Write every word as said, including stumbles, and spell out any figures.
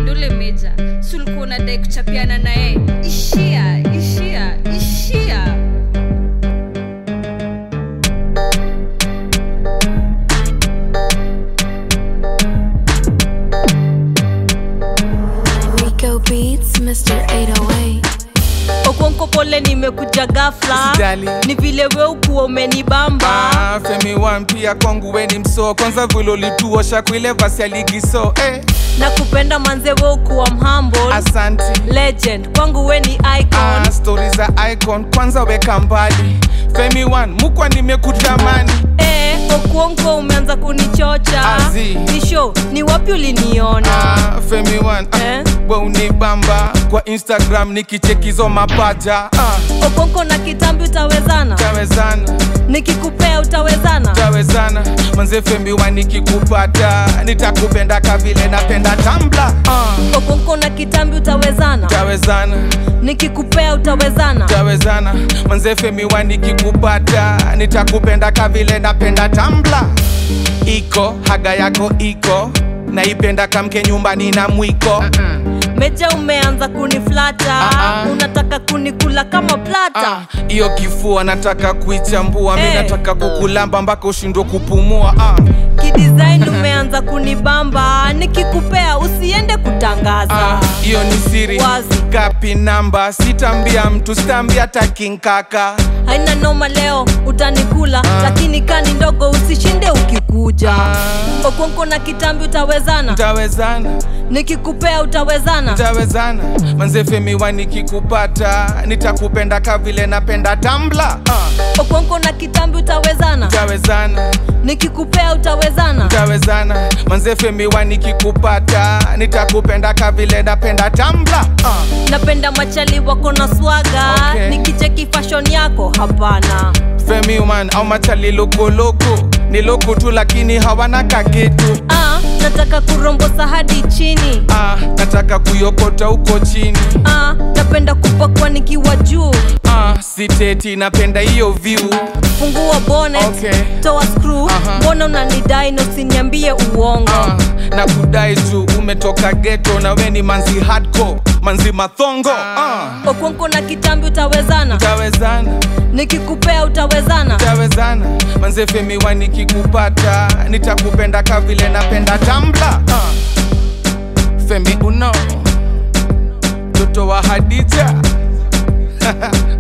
ndule meja sulku na dai kuchapiana na yeye ishia ishia ishia Rico Beats, Mister eight oh eight. Okonko pole nimekuja ghafla. Sijali. Ni vile wewe ukuwa umenibamba. Ah, Femi One pia kwangu we ni mso. Kwanza vile ulituosha kuile vasi ya ligi so eh. Nakupenda manze wewe ukuwa mhumble. Asanti. Legend, kwangu we ni icon. Ah, stories za icon kwanza weka mbali. Femi One mukwa nimekutamani. Eh, Okonko umeanza kunichocha. Azi. Ni show, ni wapi uliniona? Ah, Femi One ah, Eh? we unibamba. Kwa Instagram nikichekizo mapaja. Ah, Okonko na kitambi utawezana? tawezana. Nikikupea utawezana? Tawezana. Manze Femi One nikikupata nitakupenda kavile napenda Tumblr. Ah, Okonko na kitambi utawezana? tawezana. Nikikupea utawezana? Tawezana. Manze Femi One nikikupata nitakupenda kavile napenda Tumblr. Iko haga yako iko naipenda kamke nyumbani na mwiko. uh-uh. Meja umeanza kuniflata. Uh-uh. Unataka kunikula kama plata. Iyo uh, kifua nataka kuichambua. Hey. Mi nataka kukulamba mpaka ushindwe kupumua. uh. Kidesign umeanza kunibamba. Nikikupea usiende kutangaza. Iyo uh, ni siri wazi. Kapi namba sitambia mtu sitambia takinkaka. Haina noma leo utanikula. uh. Lakini kani ndogo usishinde ukikuja. uh. Okonko na kitambi utawezana? Tawezana. Nikikupea utawezana? Tawezana. Manze Femi One nikikupata nitakupenda kavile napenda Tumblr. uh. Okonko na kitambi utawezana? Tawezana. Nikikupea utawezana? Tawezana. Manze Femi One nikikupata nitakupenda kavile napenda Tumblr. uh. Napenda machali wako na swaga. Okay. Nikicheki fashion yako hapana. Femi One au machali loko loko ni loko tu lakini hawana kakitu. Ah, nataka kurombosa hadi chini. Ah, nataka kuyokota uko chini. Ah, napenda kupakwa nikiwa juu. Ah, siteti napenda hiyo view. Fungua bonnet, Okay. toa screw. Aha. Mbona unanidai na usiniambie uongo? Ah, na kudai tu umetoka ghetto na we ni manzi hardcore, manzi mathongo. Ah, Okonko na kitambi utawezana? tawezana. Nikikupea utawezana? Tawezana. Manze Femi One nikikupata nitakupenda kavile napenda Tumblr. ah. Femi Uno toto wa Hadija.